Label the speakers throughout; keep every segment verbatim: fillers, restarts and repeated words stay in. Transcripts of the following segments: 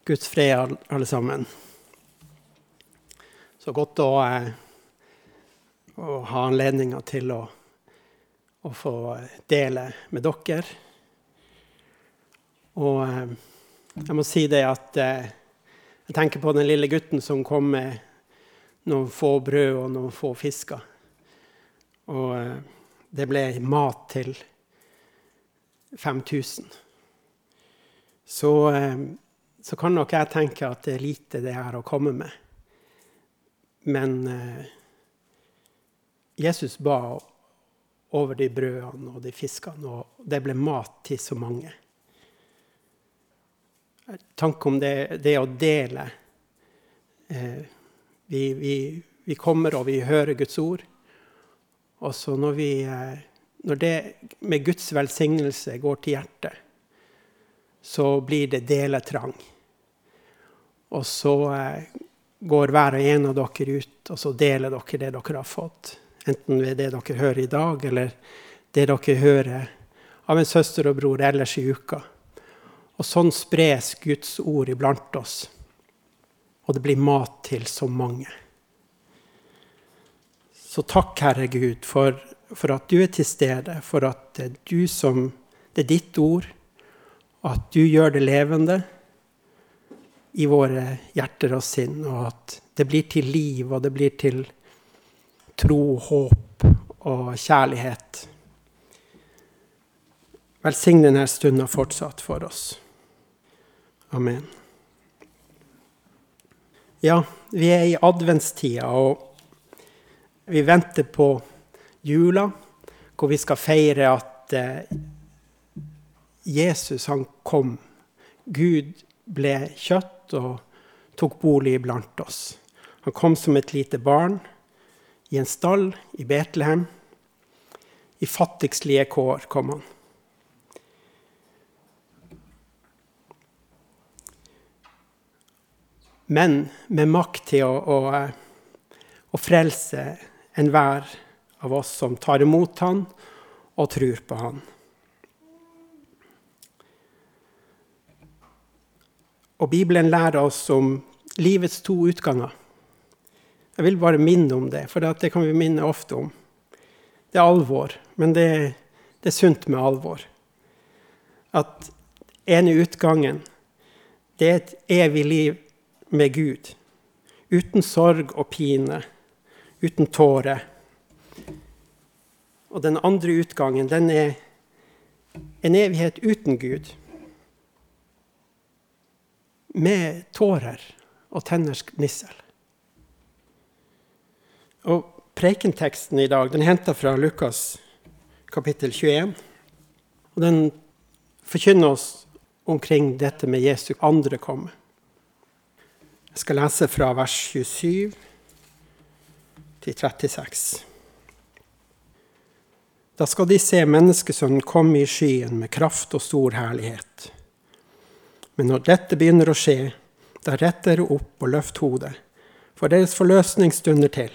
Speaker 1: Guds fred alle sammen. Så godt å, eh, å ha anledninger til å, å få dele med dere. Og eh, jeg må si det at eh, jeg tenker på den lille gutten som kom med noen få brød og noen få fisker. Og eh, det ble mat til fem tusen. Så... Eh, Så kan nok jeg tenke at det er lite det her å komme med. Men eh, Jesus ba over de brødene og de fiskene, og det ble mat til så mange. Tanke om det, det å dele. Eh, vi, vi, vi kommer og vi hører Guds ord. Og så når, vi, eh, når det med Guds velsignelse går til hjertet, så blir det deletrang. Og så eh, går hver og en av dere ut, og så deler dere det dere har fått. Enten ved det dere hører i dag, eller det dere hører av en søster og bror ellers i uka. Og sånn spres Guds ord iblant oss. Og det blir mat til så mange. Så takk, Herre Gud, for, for at du er til stede, for at det er du som, det er ditt ord, og at du gjør det levende i våre hjerter og sinn, og at det blir til liv, og det blir til tro, håp og kjærlighet. Velsign denne stunden fortsatt for oss. Amen. Ja, vi er i adventstida, og vi venter på jula, hvor vi skal feire at eh, Jesus han kom. Gud ble kjøtt og tok bolig blant oss. Han kom som et lite barn i en stall i Betlehem. I fattigslige kår kom han. Men med makt til å, å, å frelse enhver av oss som tar imot han og tror på han. Og Bibelen lærer oss om livets to utganger. Jeg vil bare minne om det, for det kan vi minne ofte om. Det er alvor, men det, det er sunt med alvor. At ene utgangen, det er et evig liv med Gud. Uten sorg og pine, uten tårer. Og den andre utgangen, den er en evighet uten Gud. Med tårer og tenners gnissel. Og prekenteksten i dag, den er hentet fra Lukas kapittel tjueen. Og den forkynner oss omkring dette med Jesu andre komme. Jeg skal lese fra vers tjuesyv til trettiseks. Da skal de se menneskesønnen komme i skyen med kraft og stor herlighet. Men når dette begynner å skje, da retter dere opp og løft hodet, for deres forløsning stunder til.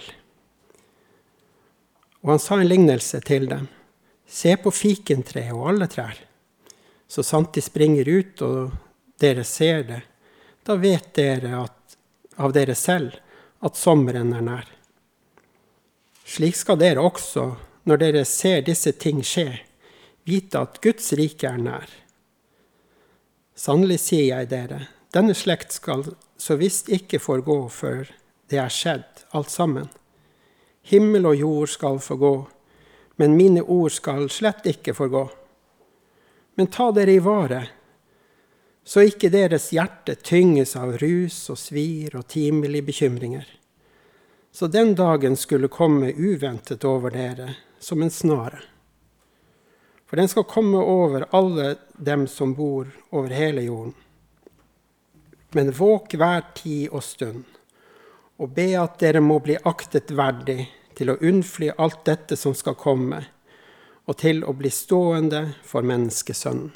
Speaker 1: Og han sa en lignelse til dem. Se på fikentre og alle trær. Så sant de springer ut og dere ser det, da vet dere at, av dere selv at sommeren er nær. Slik skal dere også, når dere ser disse ting skje, vite at Guds rike er nær. Sannelig sier jeg dere, denne slekt skal så visst ikke forgå før det er skjedd, alt sammen. Himmel og jord skal forgå, men mine ord skal slett ikke forgå. Men ta dere i vare, så ikke deres hjerte tynges av rus og svir og timelige bekymringer. Så den dagen skulle komme uventet over dere som en snare. For den skal komme over alle dem som bor over hele jorden. Men våk hver tid og stund, og be at dere må bli aktet verdig til å unnfly alt dette som skal komme, og til å bli stående for menneskesønnen.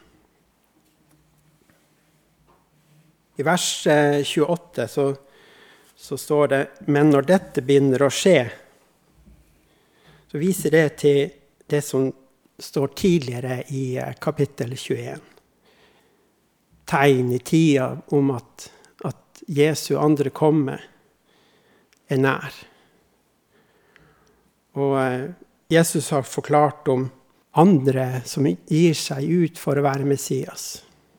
Speaker 1: I vers tjueåtte så, så står det, men når dette begynner å skje, så viser det til det som står tidligere i kapittel tjueen. Tegn i tida om at Jesu andre komme er nær. Og eh, Jesus har forklart om andre som gir seg ut for å være Messias.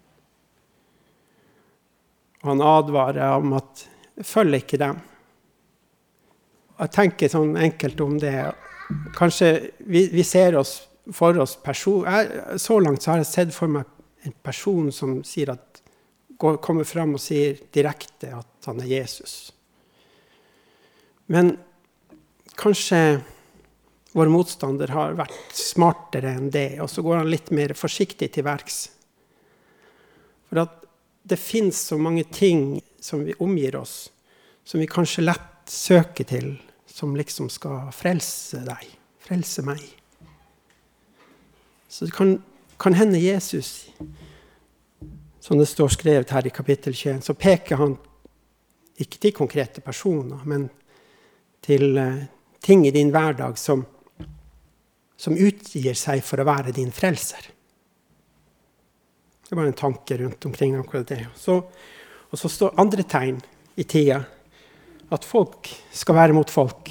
Speaker 1: Og han advarer om at følg ikke dem. Jeg tenker sånn enkelt om det. Kanskje vi, vi ser oss for oss person. Jeg, så langt så har jeg sett for meg en person som sier at, går, kommer frem og sier direkte at han er Jesus. Men kanskje vår motstander har vært smartere enn det, og så går han litt mer forsiktig til verks. For at det finnes så mange ting som vi omgir oss, som vi kanskje lett søker til, som liksom skal frelse deg, frelse meg. Så det kan, kan hende Jesus, som det står skrevet her i kapittel tjueen, så peker han ikke til konkrete personer, men til uh, ting i din hverdag som, som utgir seg for å være din frelser. Det er bare en tanke rundt omkring akkurat det. Så, og så står andre tegn i tida, at folk skal være mot folk.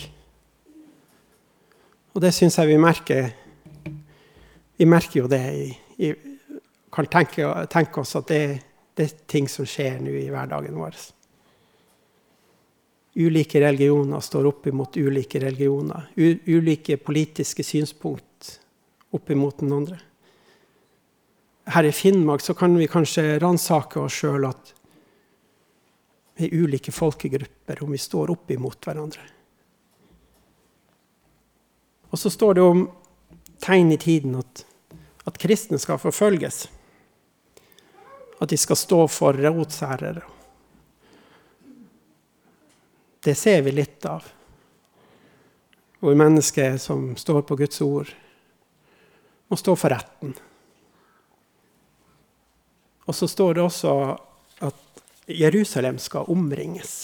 Speaker 1: Og det synes jeg vi merker, vi merker jo det, i, i, kan tenke, tenke oss at det, det er ting som skjer nå i hverdagen vår. Ulike religioner står opp imot ulike religioner. U, ulike politiske synspunkt opp imot den andre. Her i Finnmark så kan vi kanskje ransake oss selv at vi er ulike folkegrupper om vi står opp imot hverandre. Og så står det om tegn i tiden at, at kristne skal forfølges. At de skal stå for rotsherrer. Det ser vi litt av. Hvor mennesker som står på Guds ord må stå for retten. Og så står det også at Jerusalem skal omringes.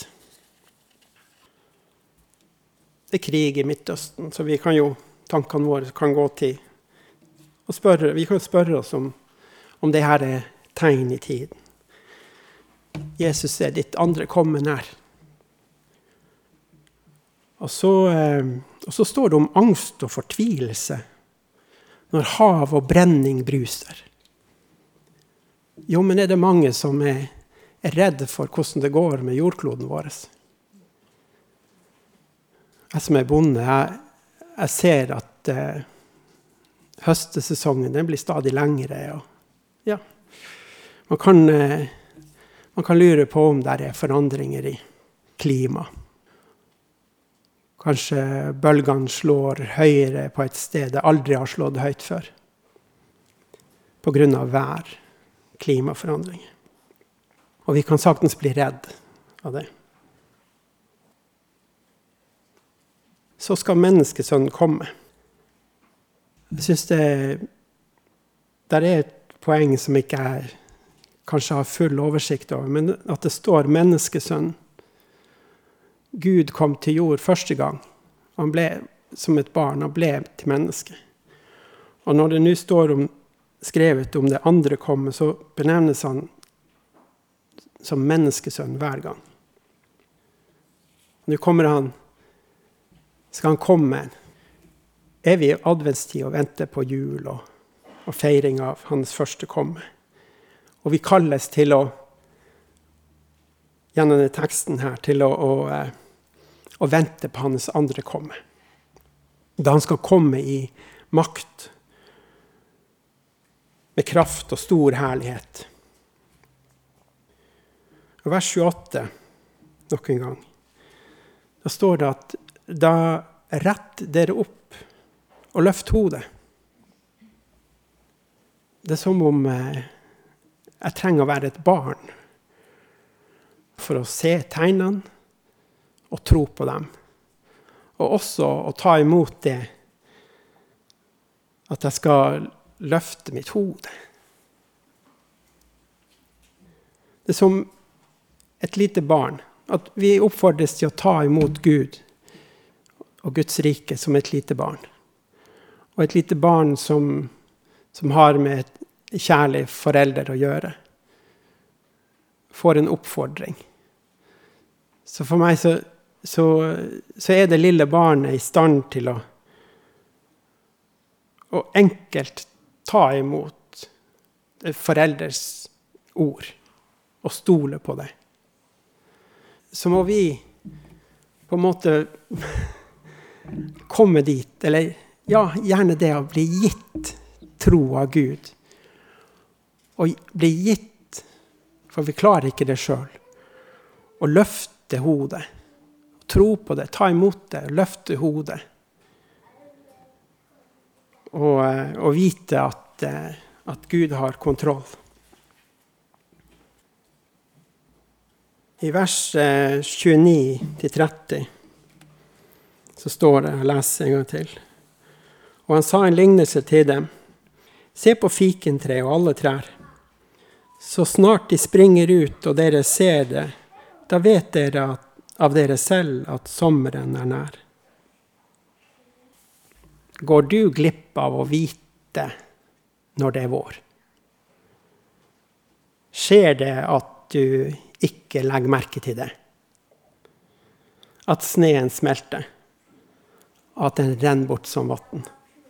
Speaker 1: Det er krig i Midtøsten, så vi kan jo, tankene våre kan gå til og spørre, vi kan spørre oss om, om det her er tegn i tiden. Jesus er ditt andre komme nær. Og så, eh, og så står det om angst og fortvilelse når hav og brenning bruser. Jo, men er det mange som er, er redde for hvordan det går med jordkloden vår? Jeg som er bonde, jeg, jeg ser at eh, høstesesongen den blir stadig lengre. Og, ja, man, kan, eh, man kan lure på om det er forandringer i klima. Kanskje bølgene slår høyere på et sted det aldri har slått høyt før. På grunn av vær, klimaforandringer. Og vi kan saktens bli redd av det. Så skal menneskesønnen komme. Jeg synes det, det er et poeng som ikke jeg kanskje har full oversikt over, men at det står menneskesønn. Gud kom til jord første gang. Han ble som et barn, han ble til menneske. Og når det nå står om, skrevet om det andre komme, så benevnes han som menneskesønn hver gang. Nå kommer han skal han komme. Er vi i adventstid og venter på jul og, og feiring av hans første komme. Og vi kalles til å, gjennom denne teksten her, til å, å, å vente på hans andre komme. Da han skal komme i makt, med kraft og stor herlighet. Og vers tjueåtte, nok en gang, da står det at da rett dere opp og løft hodet. Det er som om eh, jeg trenger å være et barn for å se tegnene og tro på dem. Og også å ta imot det at jeg skal løfte mitt hode. Det er som et lite barn, at vi oppfordres til å ta imot Gud og Guds rike som et lite barn. Og et lite barn som, som har med et kjærlig forelder å gjøre, får en oppfordring. Så for meg så, så, så er det lille barnet i stand til å, å enkelt ta imot foreldres ord og stole på det. Så må vi på en måte komme dit, eller ja, gjerne det å bli gitt tro av Gud. Og bli gitt, for vi klarer ikke det selv, og løfte hodet, tro på det, ta imot det, løfte hodet. Og, og vite at, at Gud har kontroll. I vers tjueni til tretti så står det, jeg leser en gang til. Og han sa en lignelse til dem. Se på fikentre og alle trær. Så snart de springer ut og dere ser det, da vet dere at, av dere selv at sommeren er nær. Går du glipp av å vite når det er vår? Skjer det at du ikke legger merke til det? At sneen smelter? At den renner bort som vatten?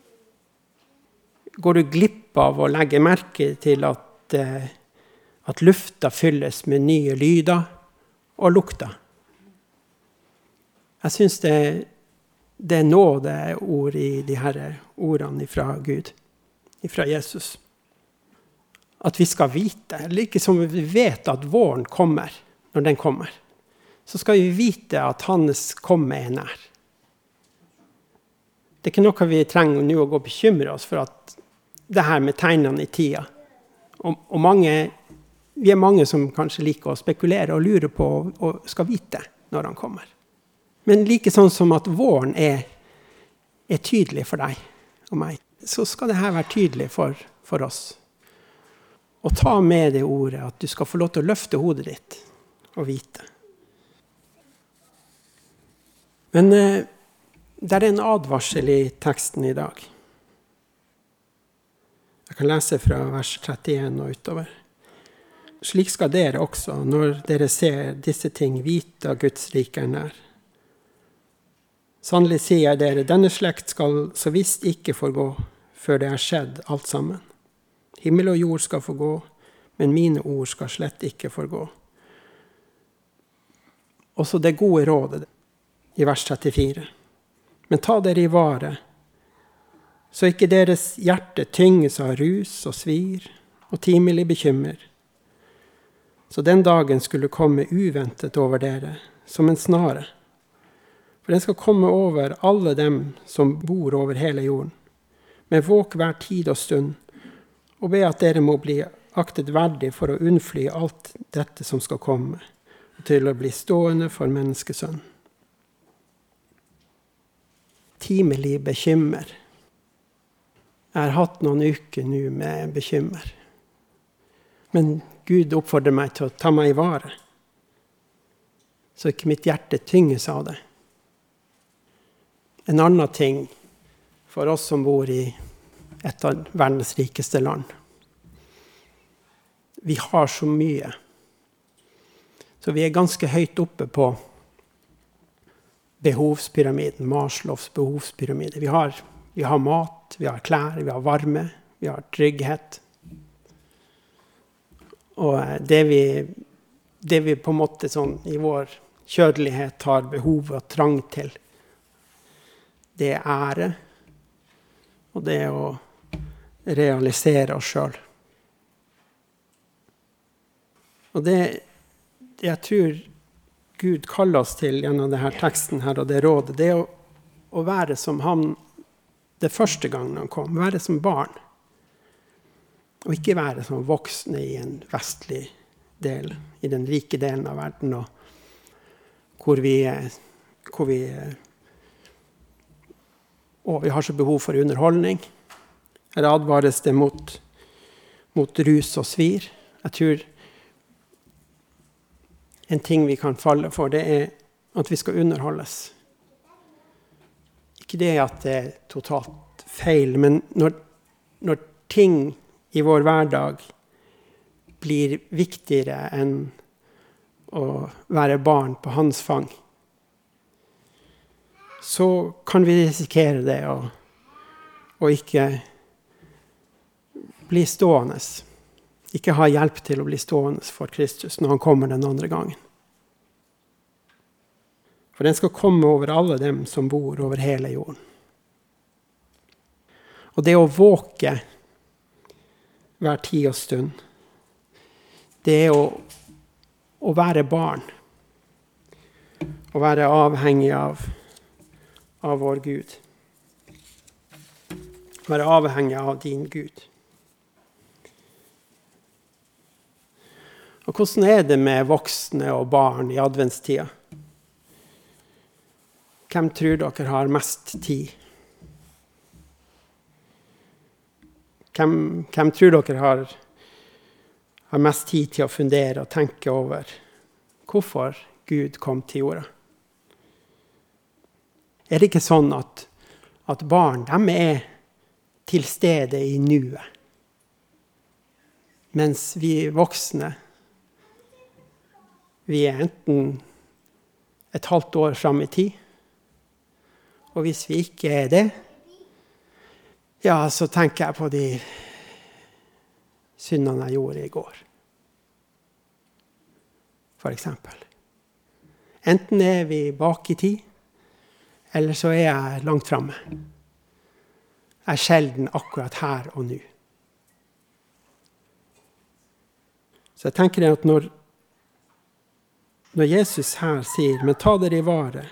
Speaker 1: Går du glipp av å legge merke til at, at lufta fylles med nye lyder og lukter? Jeg synes det, det er nådeord i de her ordene fra Gud, fra Jesus. At vi skal vite, like som vi vet at våren kommer, når den kommer, så skal vi vite at hans komme er nær. Det er ikke noe vi trenger nå å gå og bekymre oss for at det her med tegnene i tida. Og, og mange, vi er mange som kanskje liker å spekulere og lure på og skal vite når han kommer. Men like sånn som at våren er, er tydelig for deg og meg, så skal det her være tydelig for, for oss. Og ta med det ordet at du skal få lov til å løfte hodet ditt og vite. Men eh, det er en advarsel i teksten i dag. Jeg kan lese fra vers trettien og utover. Slik skal dere også, når dere ser disse ting, vite at Guds rike er nær. Sannelig sier jeg dere, denne slekt skal så visst ikke forgå, før det er skjedd alt sammen. Himmel og jord skal forgå, men mine ord skal slett ikke forgå. Også det gode rådet i vers trettifire. Men ta dere i vare, så ikke deres hjerte tynges av rus og svir og timelig bekymmer. Så den dagen skulle komme uventet over dere, som en snare. For den skal komme over alle dem som bor over hele jorden. Men våk hver tid og stund, og be at dere må bli aktet verdig for å unnfly alt dette som skal komme, og til å bli stående for menneskesønn. Timelig bekymmer. Jeg har hatt noen uker nå med bekymmer. Men Gud oppfordrer meg til å ta meg i vare, så ikke mitt hjerte tynges av det. En annen ting for oss som bor i et av verdens rikeste land. Vi har så mye. Så vi er ganske høyt oppe på behovspyramiden, Maslows behovspyramide. Vi har, vi har mat, vi har klær, vi har varme, vi har trygghet. Og det vi, det vi på en måte sånn, i vår kjødelighet har behov og trang til, det er ære, og det er å realisere oss selv. Og det, det jeg tror Gud kaller oss til gjennom denne teksten her, og det rådet, det er å, å være som han det første gangen han kom, være som barn. Og ikke være som voksne i en vestlig del, i den rike delen av verden, og hvor vi, hvor vi og vi har så behov for underholdning. Her advares det mot, mot rus og svir. Jeg tror en ting vi kan falle for, det er at vi skal underholdes. Ikke det at det er totalt feil, men når, når ting i vår hverdag blir viktigere enn å være barn på hans fang, så kan vi risikere det og, og ikke bli stående. Ikke ha hjelp til å bli stående for Kristus når han kommer den andre gangen. For den skal komme over alle dem som bor over hele jorden. Og det å våke hver tid og stund, det er å, å være barn. Å være avhengig av, av vår Gud. Være avhengig av din Gud. Og hvordan er det med voksne og barn i adventstida? Hvem tror dere har mest tid? Hvem, hvem tror dere har, har mest tid til å fundere og tenke over hvorfor Gud kom til jorda? Er det ikke sånn at, at barn, de er til stede i nuet? Mens vi voksne, vi er enten et halvt år frem i tid, og hvis vi ikke er det, ja, så tenker jeg på de syndene jeg gjorde i går. For eksempel. Enten er vi bak i tid, eller så er jeg langt fremme. Jeg er sjelden akkurat her og nå. Så jeg tenker at når, når Jesus her sier, men ta dere i vare,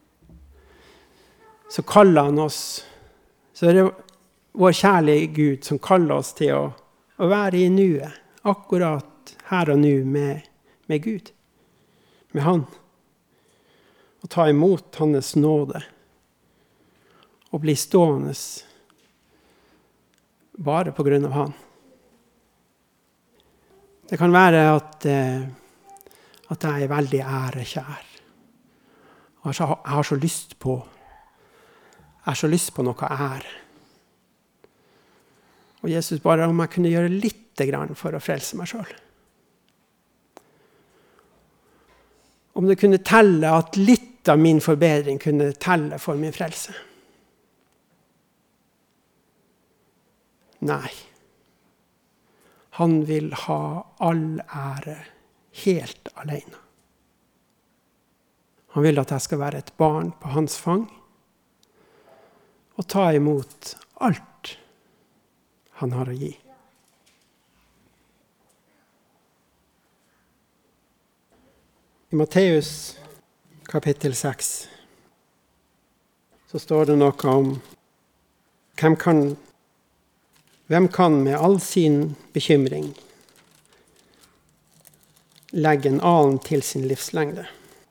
Speaker 1: så kaller han oss, så er det vår kjærlige Gud som kaller oss til å, å være i nuet, akkurat her og nå med, med Gud, med han. Og ta imot hans nåde, og bli stående bare på grunn av han. Det kan være at, eh, at jeg er veldig ærekjær. Jeg har så, jeg har så lyst på Jeg har så lyst på noe ære. Og Jesus, bare om jeg kunne gjøre litt grann for å frelse meg selv. Om det kunne telle at litt av min forbedring kunne telle for min frelse. Nei. Han vil ha all ære helt alene. Han vil at jeg skal være et barn på hans fang, og ta imot alt han har å gi. I Matteus kapittel seks så står det noe om hvem kan, hvem kan med all sin bekymring legge en alen til sin livslengde.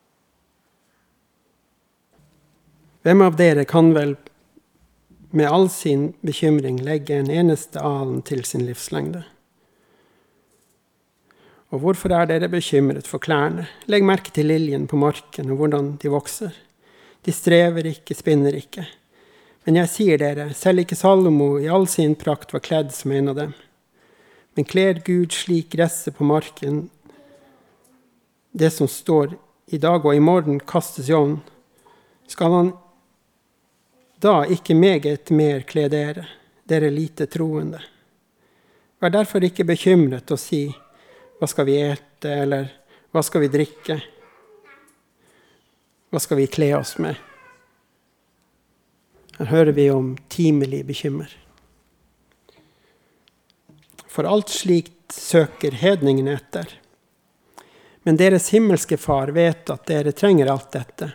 Speaker 1: Hvem av dere kan vel med all sin bekymring legge en eneste alen til sin livslengde? Og hvorfor er dere bekymret for klærne? Legg merke til liljen på marken og hvordan de vokser. De strever ikke, spinner ikke. Men jeg sier dere, selv ikke Salomo i all sin prakt var kledd som en av dem. Men kler Gud slik gresset på marken, det som står i dag og i morgen kastes i ovnen, skal han da ikke meget mer kle dere, dere lite troende. Vær derfor ikke bekymret og si, hva skal vi ete, eller hva skal vi drikke? Hva skal vi kle oss med? Her hører vi om timelig bekymmer. For alt slikt søker hedningene etter. Men deres himmelske far vet at dere trenger alt dette.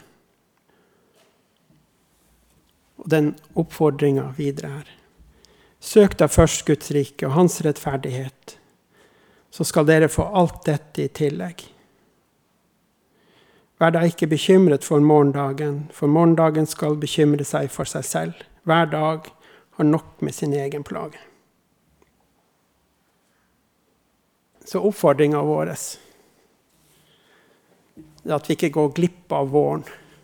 Speaker 1: Og den oppfordringen videre her. Søk da først Guds rike og hans rettferdighet, så skal dere få alt dette i tillegg. Vær da ikke bekymret for morgendagen, for morgendagen skal bekymre seg for seg selv. Hver dag har nok med sin egen plage. Så oppfordringen vår er at vi ikke går glipp av våren.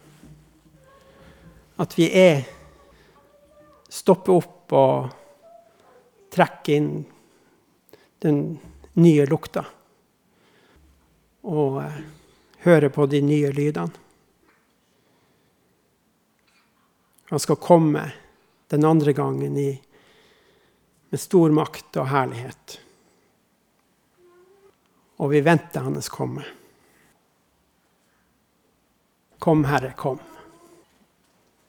Speaker 1: At vi er stoppe opp og trekke inn den nye lukta. Og høre på de nye lydene. Han skal komme den andre gangen i, med stor makt og herlighet. Og vi venter hans komme. Kom, Herre, kom.